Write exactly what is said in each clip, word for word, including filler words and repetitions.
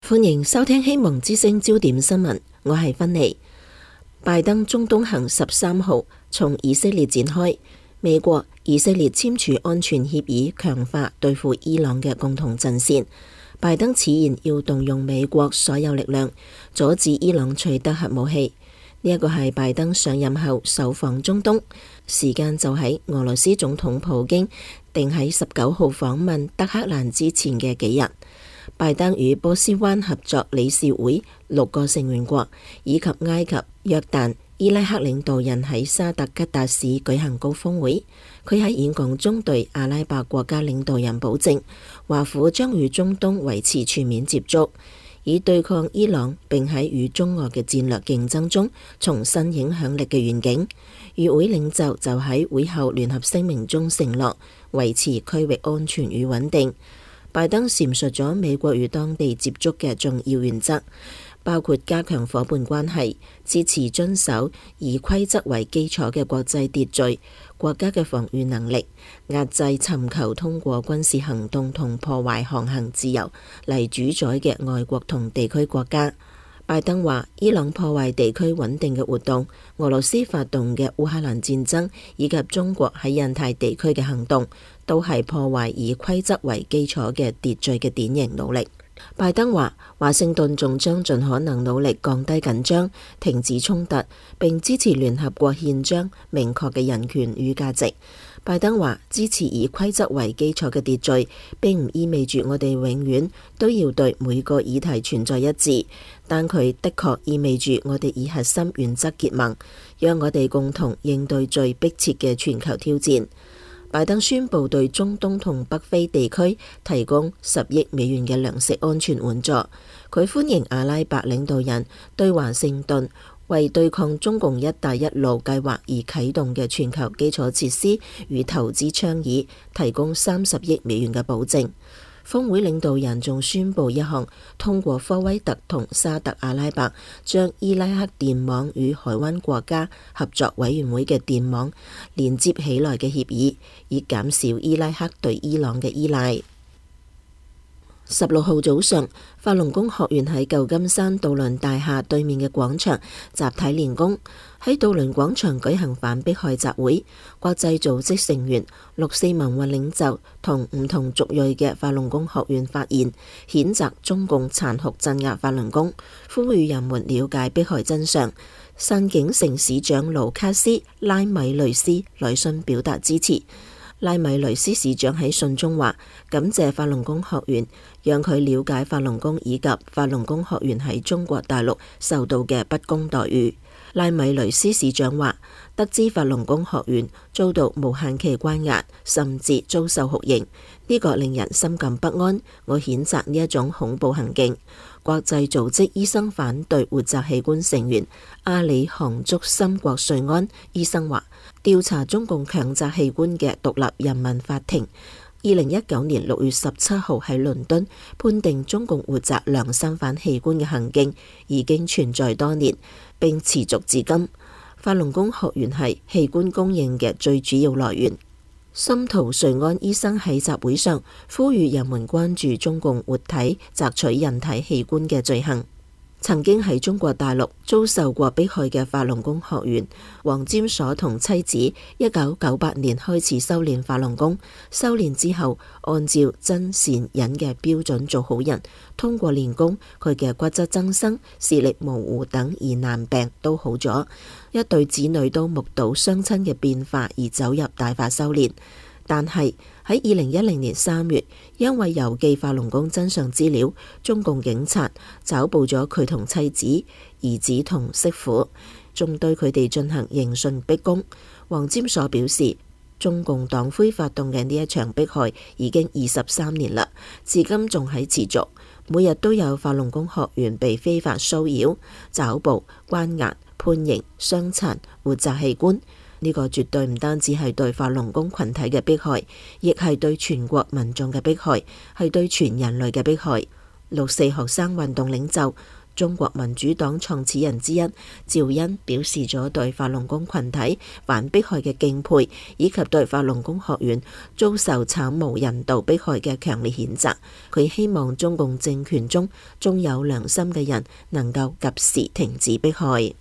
歡迎收聽希望之聲焦點新聞，我係芬妮。拜登中東行十三號從以色列展開，美國、以色列簽署安全協議，強化對付伊朗嘅共同陣線。拜登此言要動用美國所有力量，阻止伊朗取得核武器。呢一個係拜登上任後首訪中東，時間就喺俄羅斯總統普京定喺十九號訪問德黑蘭之前嘅幾日。拜登與波斯灣合作理事會六個成員國以及埃及、約旦、伊拉克領導人喺沙特吉達市舉行高峰會。佢喺演講中對阿拉伯國家領導人保證，華府將與中東維持全面接觸，以對抗伊朗，並喺與中俄嘅戰略競爭中重新影響力嘅願景。與會領袖就喺會後聯合聲明中承諾維持區域安全與穩定。拜登闡述咗美國與當地接觸嘅重要原則，包括加強夥伴關係、支持遵守以規則為基礎嘅國際秩序、國家嘅防禦能力、壓制尋求通過軍事行動同破壞航行自由嚟主宰嘅外國同地區國家。拜登話，伊朗破壞地區穩定嘅活動、俄羅斯發動嘅烏克蘭戰爭以及中國喺印太地區嘅行動，都係破壞以規則為基礎嘅秩序嘅典型努力。拜登話，華盛頓仲將盡可能努力降低緊張、停止衝突，並支持聯合國憲章明確嘅人權與價值。拜登話，支持以規則為基礎嘅秩序，並唔意味住我哋永遠都要對每個議題存在一致，但佢的確意味住我哋以核心原則結盟，讓我哋共同應對最迫切嘅全球挑戰。拜登宣布對中東同北非地區提供十億美元嘅糧食安全援助。佢歡迎阿拉伯領導人對華盛頓為對抗中共一帶一路計劃而啟動嘅全球基礎設施與投資倡議提供三十億美元嘅保證。峰會領導人仲宣布一項通過科威特同沙特阿拉伯將伊拉克電網與海灣國家合作委員會嘅電網連接起來嘅協議，以減少伊拉克對伊朗嘅依賴。十六號早上，法輪功學員喺舊金山渡輪大廈對面嘅廣場集體練功，喺渡輪廣場舉行反迫害集會。國際組織成員、六四民運領袖同唔同族裔嘅法輪功學員發言，譴責中共殘酷鎮壓法輪功，呼籲人們了解迫害真相。山景城市長盧卡斯拉米雷斯來信表達支持。拉米雷斯市長喺信中話，感謝法輪功學員，讓佢了解法輪功以及法輪功學員喺中國大陸受到嘅不公待遇。拉米雷斯市長話，得知法輪功學員遭到無限期關押，甚至遭受酷刑，呢個令人心感不安。我譴責呢一種恐怖行徑。國際組織醫生反對活摘器官成員阿里杭竹森國瑞安醫生話，調查中共強摘器官嘅獨立人民法庭二零一九年六月十七號喺倫敦判定中共活摘良心犯器官嘅行徑已經存在多年，並持續至今。法輪功學員係器官供應嘅最主要來源。森圖瑞安醫生喺集會上呼籲人們關注中共活體摘取人體器官嘅罪行。曾經喺中國大陸遭受過迫害嘅法輪功學員黃占所同妻子一九九八年開始修煉法輪功，修煉之後按照真善忍嘅標準做好人，通過練功，佢嘅骨質增生、視力模糊等疑難病都好咗，一對子女都目睹雙親嘅變化而走入大法修煉。但係喺二零一零年三月，因為郵寄法輪功真相資料，中共警察抓捕咗佢同妻子、兒子同媳婦，仲對佢哋進行刑訊逼供。黃占所表示，中共黨魁發動嘅呢一場迫害已經二十三年啦，至今仲喺持續，每日都有法輪功學員被非法騷擾、抓捕、關押、判刑、傷殘、活摘器官。呢個絕對唔單止係對法輪功群體嘅迫害，亦係對全國民眾嘅迫害，係對全人類嘅迫害。六四學生運動領袖、 中國民主黨創始人之一趙恩表示咗對法輪功群體反迫害嘅敬佩，以及對法輪功學院遭受慘無人道迫害嘅強烈譴責。佢希望中共政權中仲有良心嘅人能夠及時停止迫害。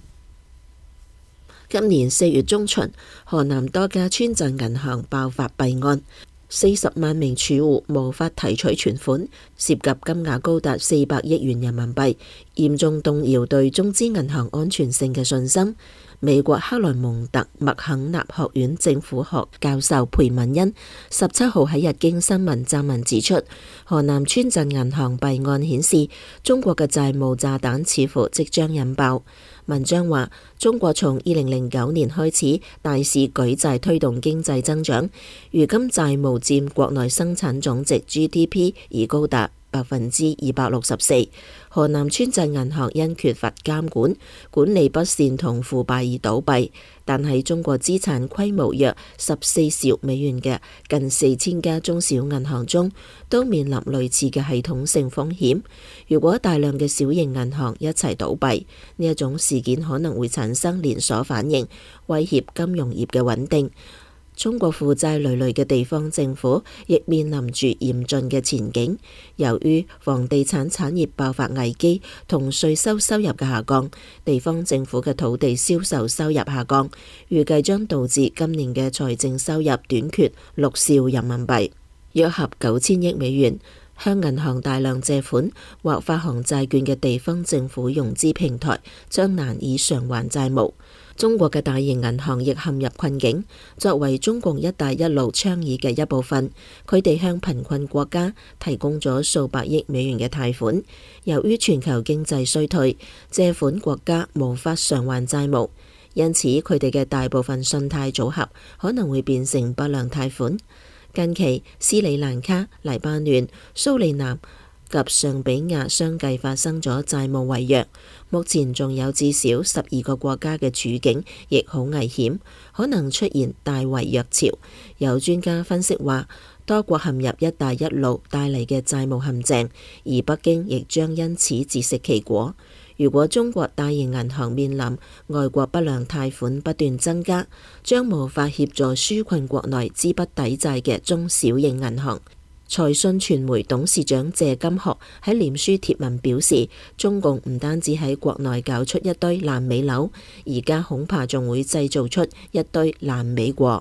今年四月中旬，河南多家村鎮銀行爆發弊案，四十萬名儲戶無法提取存款，涉及金額高達四百億元人民幣，嚴重動搖對中資銀行安全性嘅信心。美國克萊蒙特麥肯納學院政府學教授裴敏恩十七號喺日經新聞撰文指出，河南村鎮銀行弊案顯示，中國嘅債務炸彈似乎即將引爆。文章話，中國從二零零九年開始大肆舉債推動經濟增長，如今債務佔國內生產總值 G D P 已高達百分之二百六十四。河南村鎮銀行因缺乏監管、管理不善同腐敗而倒閉，但喺中國資產規模約十四兆美元嘅近四千家中小銀行中，都面臨類似嘅系統性風險。如果大量嘅小型銀行一齊倒閉，呢一種事件可能會產生連鎖反應，威脅金融業嘅穩定。中國負債累累嘅地方政府亦面臨住嚴峻嘅前景。由於房地產產業爆發危機同稅收收入嘅下降，地方政府嘅土地銷售收入下降，預計將導致今年嘅財政收入短缺六兆人民幣，約合九千億美元。向銀行大量借款或發行債券嘅地方政府融資平台將難以償還債務。中國嘅大型銀行亦陷入困境。作為中共一帶一路倡議嘅一部分，佢哋向貧困國家提供咗數百億美元嘅貸款。由於全球經濟衰退，借款國家無法償還債務，因此佢哋嘅大部分信貸組合可能會變成不良貸款。近期，斯里蘭卡、黎巴嫩、蘇利南及尚比亞相繼發生咗債務違約，目前仲有至少十二個國家嘅處境亦好危險，可能出現大違約潮。有專家分析話，多國陷入一帶一路帶嚟嘅債務陷阱，而北京亦將因此自食其果。如果中國大型銀行面臨外國不良貸款不斷增加，將無法協助紓困國內資不抵債嘅中小型銀行。財訊傳媒董事長謝金河喺臉書貼文表示，中共唔單止喺國內搞出一堆爛尾樓，而家恐怕仲會製造出一堆爛尾國。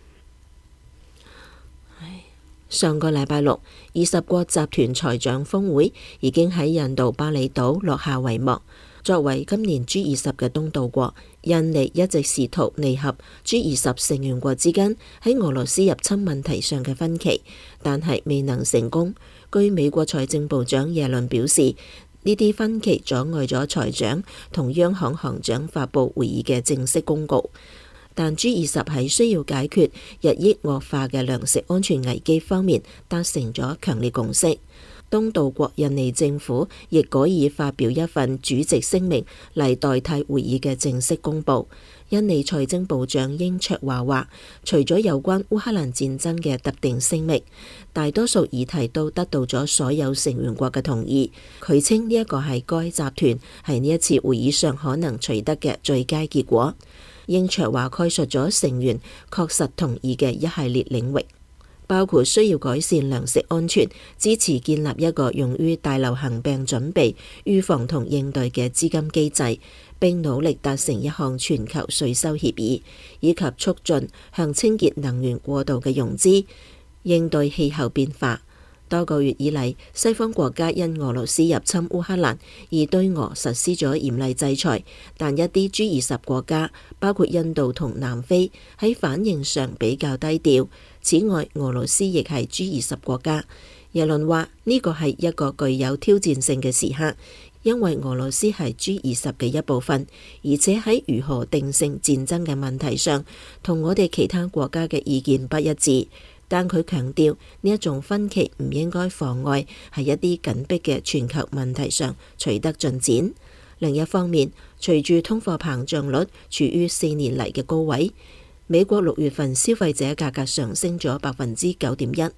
上個禮拜六，二十國集團財長峰會已經喺印度巴厘島落下帷幕。作為今年 G 二十嘅東道國，印尼一直試圖彌合 G 二十成員國之間喺俄羅斯入侵問題上嘅分歧，但係未能成功。據美國財政部長耶倫表示，呢啲分歧阻礙咗財長同央行行長發佈會議嘅正式公告。但 G 二十喺需要解決日益惡化嘅糧食安全危機方面達成咗強烈共識。東道國印尼政府亦改以發表一份主席聲明嚟代替會議嘅正式公佈。印尼財政部長英卓華話，除咗有關烏克蘭戰爭嘅特定聲明，大多數議題都得到咗所有成員國嘅同意。佢稱呢一個係該集團喺呢一次會議上可能取得嘅最佳結果。英卓華概述咗成員確實同意嘅一系列領域，包括需要改善糧食安全、支持建立一個用於大流行病準備、預防同應對嘅資金機制，並努力達成一項全球稅收協議，以及促進向清潔能源過渡嘅融資，應對氣候變化。多個月以嚟，西方國家因俄羅斯入侵烏克蘭而對俄實施咗嚴厲制裁，但一啲 G 二十國家，包括印度同南非，喺反應上比較低調。此外，俄羅斯亦係 G 二十國家。耶倫話呢個係一個具有挑戰性嘅時刻，因為俄羅斯係 G 二十嘅一部分，而且喺如何定性戰爭嘅問題上，同我哋其他國家嘅意見不一致。但佢強調呢一種分歧唔應該妨礙喺一啲緊迫嘅全球問題上取得進展。另一方面，隨住通貨膨脹率處於四年嚟嘅高位，美國六月份消費者價格上升咗百分之九點一，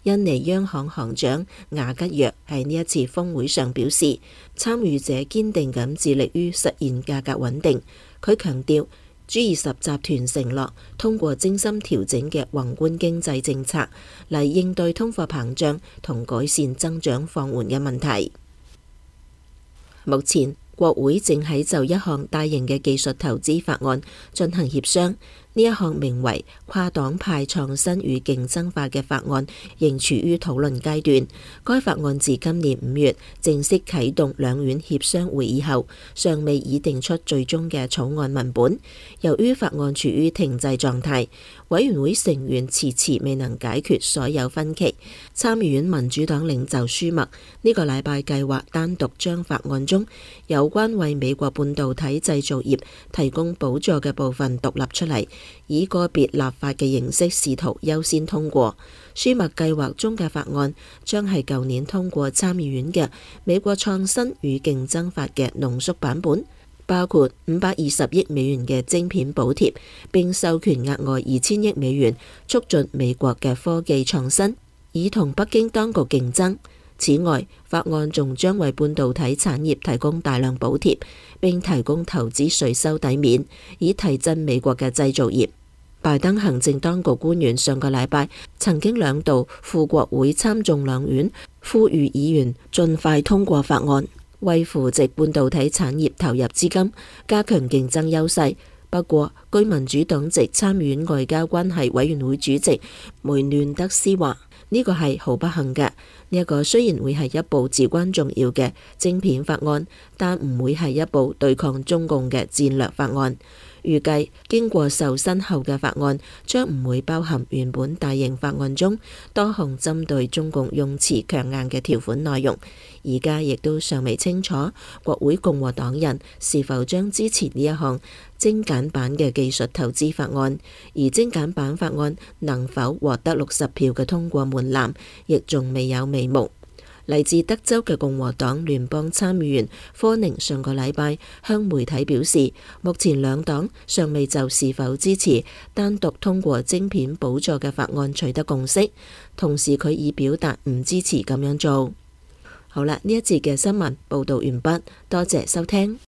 印尼央行行長雅吉約喺呢一次峰會上表示，參與者堅定咁致力於實現價格穩定。佢強調G 二十集團承諾通過精心調整嘅宏觀經濟政策嚟應對通貨膨脹同改善增長放緩嘅問題。目前國會正喺就一項大型嘅技術投資法案進行協商。呢一項名為跨黨派創新與競爭法嘅法案仍處於討論階段。該法案自今年五月正式啟動兩院協商會議後，尚未擬定出最終嘅草案文本。由於法案處於停滯狀態，委員會成員遲遲未能解決所有分歧。參議院民主黨領袖舒默呢個禮拜計劃單獨將法案中有關為美國半導體製造業提供補助嘅部分獨立出嚟，以個別立法嘅形式試圖優先通過。舒默計劃中嘅法案將係舊年通過參議院嘅美國創新與競爭法嘅濃縮版本，包括五百二十億美元嘅晶片補貼，並授權額外二千億美元促進美國嘅科技創新，以同北京當局競爭。此外，法案仲將為半導體產業提供大量補貼，並提供投資稅收抵免，以提振美國嘅製造業。拜登行政當局官員上個禮拜曾經兩度赴國會參眾兩院，呼籲議員盡快通過法案，為扶植半導體產業投入資金，加強競爭優勢。不過，據民主黨籍參議院外交關係委員會主席梅嫩德斯話，呢個係好不幸嘅。呢一個雖然會係一部至關重要嘅晶片法案，但唔會係一部對抗中共嘅戰略法案。預計經過修新後嘅法案將唔會包含原本大型法案中多項針對中共用詞強硬嘅條款內容。而家亦都尚未清楚國會共和黨人是否將支持呢一項精簡版嘅技術投資法案，而精簡版法案能否獲得六十票嘅通過門檻，亦仲未有眉目。嚟自德州嘅共和黨聯邦參議員科寧上個禮拜向媒體表示，目前兩黨尚未就是否支持單獨通過晶片補助嘅法案取得共識，同時佢已表達唔支持咁樣做。好啦，呢一節嘅新聞報道完畢，多謝收聽。